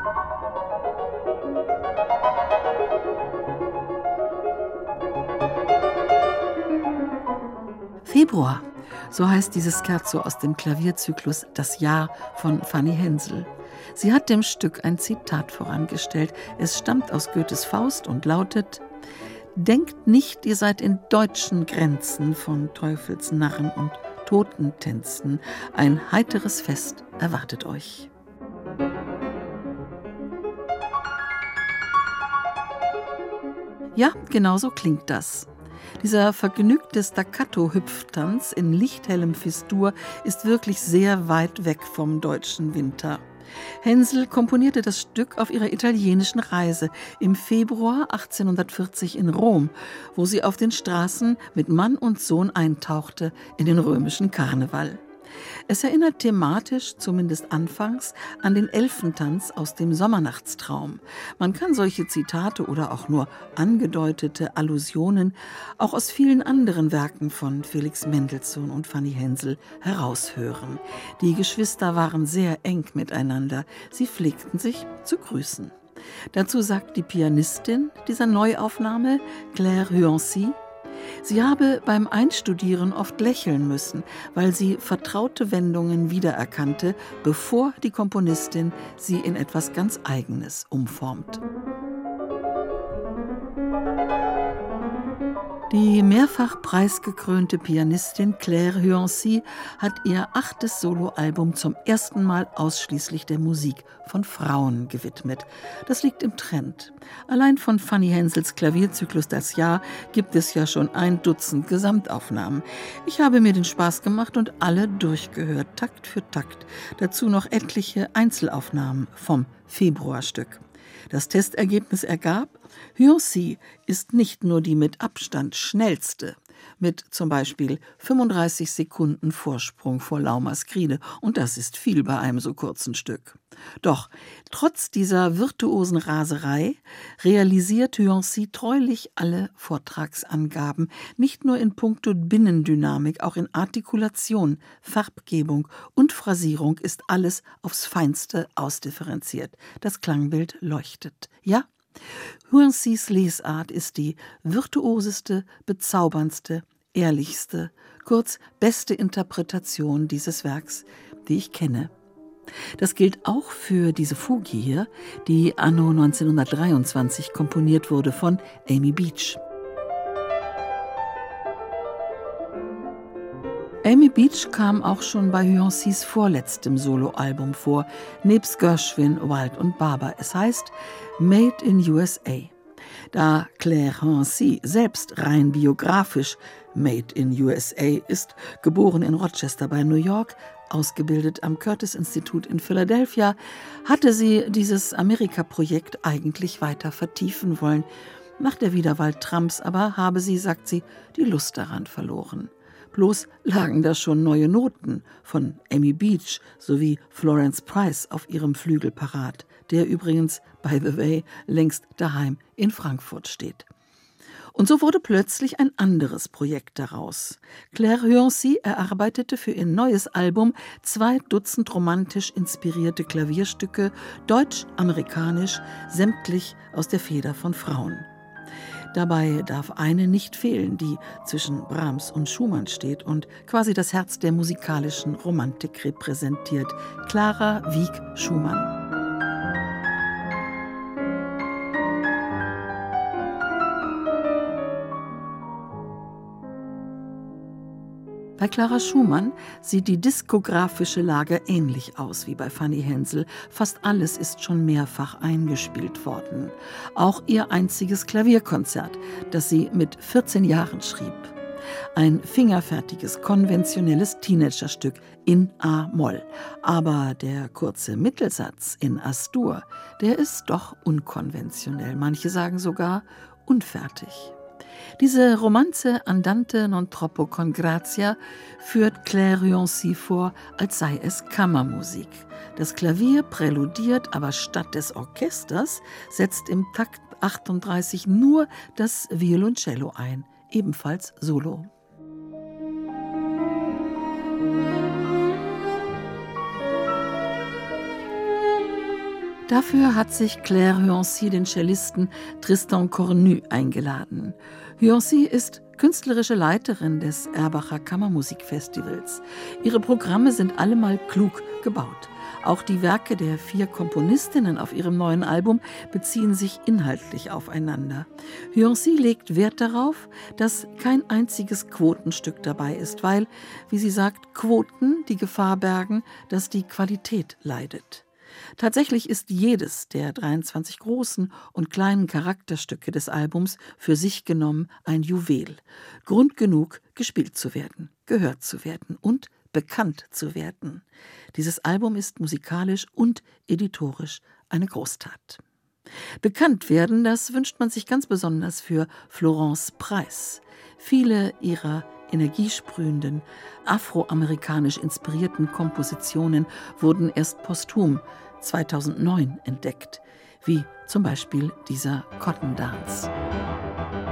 Februar, so heißt dieses Scherzo aus dem Klavierzyklus Das Jahr von Fanny Hensel. Sie hat dem Stück ein Zitat vorangestellt. Es stammt aus Goethes Faust und lautet: Denkt nicht, ihr seid in deutschen Grenzen von Teufelsnarren und Totentänzen. Ein heiteres Fest erwartet euch. Ja, genau so klingt das. Dieser vergnügte Staccato-Hüpftanz in lichthellem Fistur ist wirklich sehr weit weg vom deutschen Winter. Hensel komponierte das Stück auf ihrer italienischen Reise im Februar 1840 in Rom, wo sie auf den Straßen mit Mann und Sohn eintauchte in den römischen Karneval. Es erinnert thematisch, zumindest anfangs, an den Elfentanz aus dem Sommernachtstraum. Man kann solche Zitate oder auch nur angedeutete Allusionen auch aus vielen anderen Werken von Felix Mendelssohn und Fanny Hensel heraushören. Die Geschwister waren sehr eng miteinander. Sie pflegten sich zu grüßen. Dazu sagt die Pianistin dieser Neuaufnahme, Claire Huancy, sie habe beim Einstudieren oft lächeln müssen, weil sie vertraute Wendungen wiedererkannte, bevor die Komponistin sie in etwas ganz Eigenes umformt. Die mehrfach preisgekrönte Pianistin Claire Huancy hat ihr 8. Soloalbum zum ersten Mal ausschließlich der Musik von Frauen gewidmet. Das liegt im Trend. Allein von Fanny Hensels Klavierzyklus Das Jahr gibt es ja schon 1 Dutzend Gesamtaufnahmen. Ich habe mir den Spaß gemacht und alle durchgehört, Takt für Takt. Dazu noch etliche Einzelaufnahmen vom Februarstück. Das Testergebnis ergab, Huancy ist nicht nur die mit Abstand schnellste, mit zum Beispiel 35 Sekunden Vorsprung vor Laumasgride, und das ist viel bei einem so kurzen Stück. Doch trotz dieser virtuosen Raserei realisiert Huancy treulich alle Vortragsangaben, nicht nur in puncto Binnendynamik, auch in Artikulation, Farbgebung und Phrasierung ist alles aufs Feinste ausdifferenziert. Das Klangbild leuchtet. Ja, Huancys Lesart ist die virtuoseste, bezauberndste, ehrlichste, kurz beste Interpretation dieses Werks, die ich kenne. Das gilt auch für diese Fuge hier, die anno 1923 komponiert wurde von Amy Beach. Amy Beach kam auch schon bei Huancys vorletztem Soloalbum vor, nebst Gershwin, Wild und Barber. Es heißt Made in USA. Da Claire Huancy selbst rein biografisch Made in USA ist, geboren in Rochester bei New York, ausgebildet am Curtis-Institut in Philadelphia, hatte sie dieses Amerika-Projekt eigentlich weiter vertiefen wollen. Nach der Wiederwahl Trumps aber habe sie, sagt sie, die Lust daran verloren. Bloß lagen da schon neue Noten von Amy Beach sowie Florence Price auf ihrem Flügel parat, der übrigens, by the way, längst daheim in Frankfurt steht. Und so wurde plötzlich ein anderes Projekt daraus. Claire Huancy erarbeitete für ihr neues Album 2 Dutzend romantisch inspirierte Klavierstücke, deutsch-amerikanisch, sämtlich aus der Feder von Frauen. Dabei darf eine nicht fehlen, die zwischen Brahms und Schumann steht und quasi das Herz der musikalischen Romantik repräsentiert: Clara Wieck-Schumann. Bei Clara Schumann sieht die diskografische Lage ähnlich aus wie bei Fanny Hensel. Fast alles ist schon mehrfach eingespielt worden. Auch ihr einziges Klavierkonzert, das sie mit 14 Jahren schrieb. Ein fingerfertiges, konventionelles Teenagerstück in A-Moll. Aber der kurze Mittelsatz in As-Dur, der ist doch unkonventionell. Manche sagen sogar unfertig. Diese Romanze Andante non troppo con grazia führt Claire Huancy vor, als sei es Kammermusik. Das Klavier präludiert, aber statt des Orchesters setzt im Takt 38 nur das Violoncello ein, ebenfalls solo. Dafür hat sich Claire Huancy den Cellisten Tristan Cornu eingeladen. Huancy ist künstlerische Leiterin des Erbacher Kammermusikfestivals. Ihre Programme sind allemal klug gebaut. Auch die Werke der 4 Komponistinnen auf ihrem neuen Album beziehen sich inhaltlich aufeinander. Huancy legt Wert darauf, dass kein einziges Quotenstück dabei ist, weil, wie sie sagt, Quoten die Gefahr bergen, dass die Qualität leidet. Tatsächlich ist jedes der 23 großen und kleinen Charakterstücke des Albums für sich genommen ein Juwel. Grund genug, gespielt zu werden, gehört zu werden und bekannt zu werden. Dieses Album ist musikalisch und editorisch eine Großtat. Bekannt werden, das wünscht man sich ganz besonders für Florence Preis. Viele ihrer energiesprühenden, afroamerikanisch inspirierten Kompositionen wurden erst posthum 2009 entdeckt, wie zum Beispiel dieser Cotton Dance.